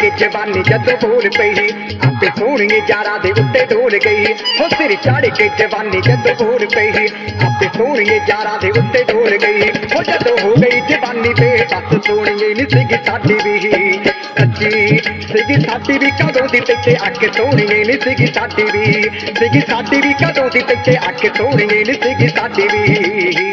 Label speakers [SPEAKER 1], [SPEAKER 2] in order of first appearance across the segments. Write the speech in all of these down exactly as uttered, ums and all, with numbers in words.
[SPEAKER 1] के जवानी जदों बोल पई आपे सोहणिए यारां दे उत्ते डोल गई हो सिर चढ़ के जवानी जदों बोल पई आपे सोहणिए यारां दे उत्ते डोल गई हो जदों हो गई जवानी ते बस सोहणिए नी सीगी साडी भी सच्ची सीगी साडी भी कदों दी ते अख सोहणिए नी सीगी साडी भी सीगी साडी भी कदों दी ते अख सोहणिए नी सीगी साडी भी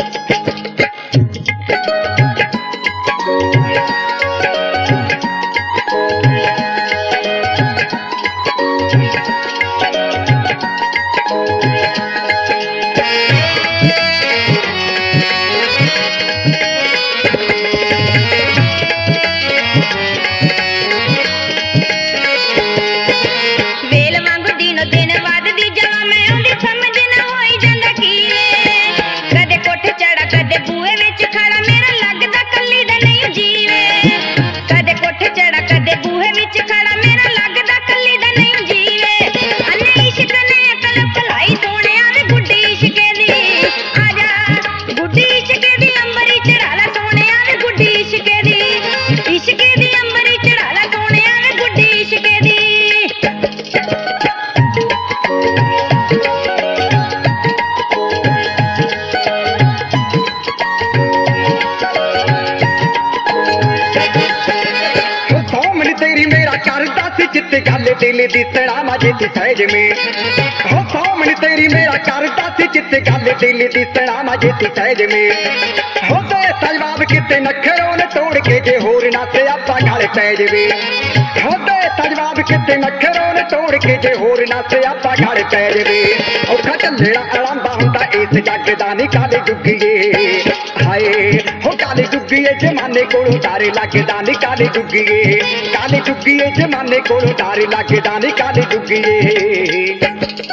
[SPEAKER 1] गल दिल दी सड़ावा जे ती सहज में हो सोमन तेरी मेरा करदा सी चित गल दिल दी सड़ावा जे ती सहज में हो ते जवाब किते नखरों ने तोड़ के जे होर ना ते आपा गल पै जवे हो ते जवाब किते नखरों ने तोड़ के जे होर ना ते आपा गल पै जवे औखा झल्लेड़ा अलांदा हुंदा इस जग दा नी काले जुगिए हाय हो काले जुगिए जमाने कोलों डर लगदा नी काले जुगिए काले जुगिए जमाने कोलों डर लगदा नी काले जुगिए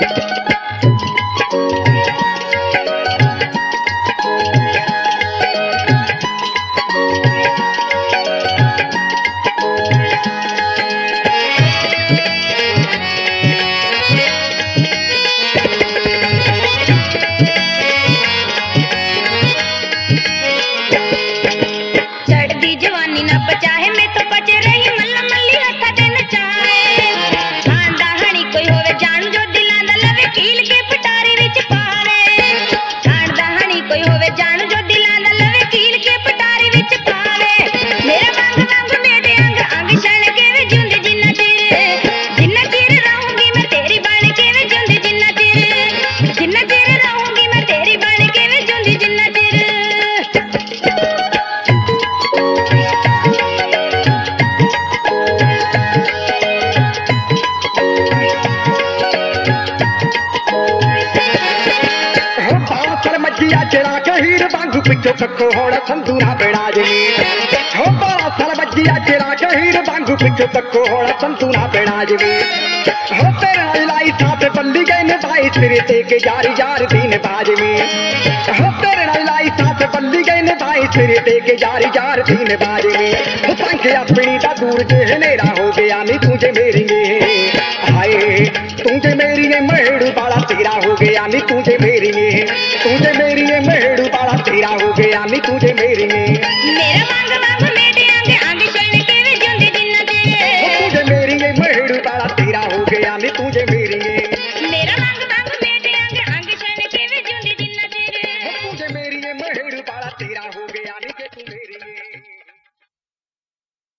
[SPEAKER 1] पिछो कखो होड़ा संधू ना बेड़ा जमी हो बड़ा साल बजिया चिरा हीर बांगू पिछो कखो होड़ा संधू ना बेड़ा जमी हो तेरा लाई साथ बल्ली गए ने भाई सिरे ते के यार यार दीन बाजमी हो तेरा लाई साथ बल्ली गए ने भाई सिरे ते के यार यार दीन बाजमी हो पंखे अपनी दा दूर जे हनेरा हो गया नी तुझे मेरी हाय तुझे मेरी ने मेड़ू बाला तेरा हो गया नी तुझे मेरी ने तुझे मेरी ने मेड़ू बाला तेरा हो गया नी तुझे मेरी ने
[SPEAKER 2] मेरा मांग मांग